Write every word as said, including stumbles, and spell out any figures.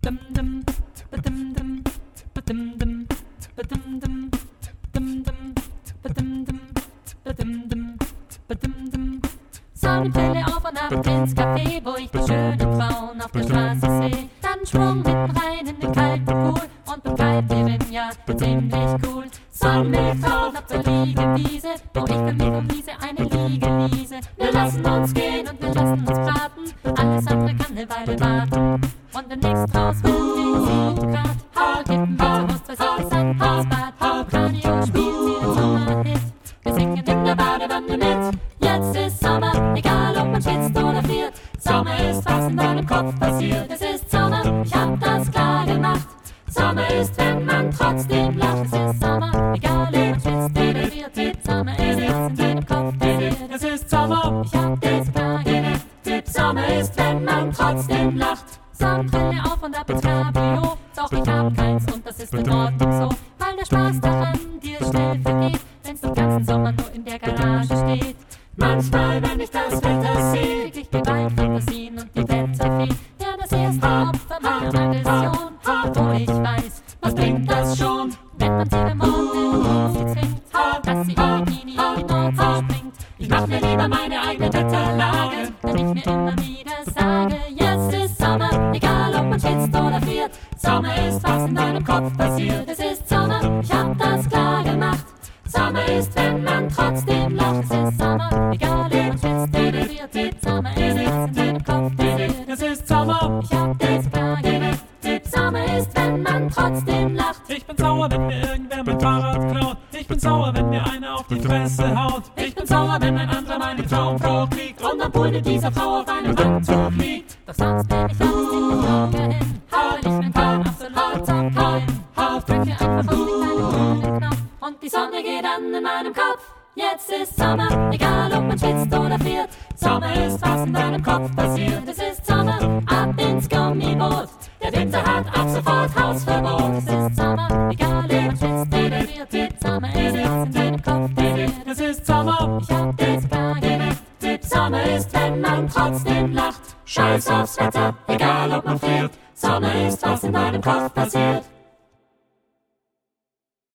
Sonnenbrille auf und ab ins Café, wo ich die schönen Frauen auf der Straße sehe. Dann Schwung hinten rein in den kalten Pool und begreift ihren ja ziemlich cool. Sonnenmilchfrauen auf der Liegewiese, wo ich für mich um diese eine Liegeliese. Wir lassen uns gehen und wir lassen uns braten, alles andere kann eine Weile warten. Und wenn nichts draus wird, die sieben Grad, hau, kippen wir zu Hust, was ist ein Hausbad, hau, Radio spielt sie den Sommerhit. Wir singen in der Badewanne mit. Jetzt ist Sommer, egal ob man schwitzt oder friert. Sommer ist, was in deinem Kopf passiert. Es ist Sommer, ich hab das klar gemacht. Sommer ist, wenn man trotzdem lacht. Es ist Sommer, egal ob man schwitzt oder friert. Sommer ist, was in deinem Kopf passiert. Es ist Sommer, ich hab das klar gemacht. Sommer ist, wenn man trotzdem lacht. Sonnenbrille auf und ab ins Cabrio. Doch ich hab keins und das ist in Ordnung so. Weil der Spaß daran dir schnell vergeht, wenn's den ganzen Sommer nur in der Garage steht. Manchmal, wenn ich das Wetter sehe, krieg ich Gewaltfantasien und die Wetterfee. Ja, das erste Opfer meiner Aggression, wo ich weiß, was bringt das schon? Wenn man sie beim Mond in die zwingt, dass sie in Bikini in die Nordsee springt. Ich mach mir lieber meine eigene Wetterlage, wenn ich mir immer wieder sage, jetzt ist Sommer, egal ob man schwitzt oder friert. Sommer ist, was in deinem Kopf passiert. Es ist Sommer, ich hab das klar gemacht. Sommer ist, wenn man trotzdem lacht. Es ist Sommer, egal ob man schwitzt oder friert. Sommer ist, was in deinem Kopf passiert. Es ist Sommer, ich hab das klar gemacht. Sommer ist, wenn man trotzdem lacht. Ich bin sauer, wenn mir irgendwer mein Fahrrad klaut. Ich bin sauer, wenn mir einer auf die Fresse haut. Ich bin sauer, wenn ein anderer meine Traumfrau kriegt und am Pool mit dieser Frau auf einem Handtuch liegt. Doch sonst bin ich ganz in den Augen hin, weil ich mental absolut zack bin. Drücke einfach auf den kleinen grünen Knopf und die Sonne geht an in meinem Kopf. Jetzt ist Sommer, egal ob man schwitzt oder friert. Sommer ist, was in deinem Kopf passiert. Es ist Sommer, ab ins Gummiboot. Der Winter hat ab sofort Hausverbot. Es ist Sommer, egal ob man schwitzt oder friert. Sommer ist, was in deinem Kopf passiert. Es ist Sommer, ich hab das klar gemacht. Sommer ist, wenn man trotzdem lacht. Scheiß aufs Wetter, egal ob man friert. Sommer ist, was in deinem Kopf passiert.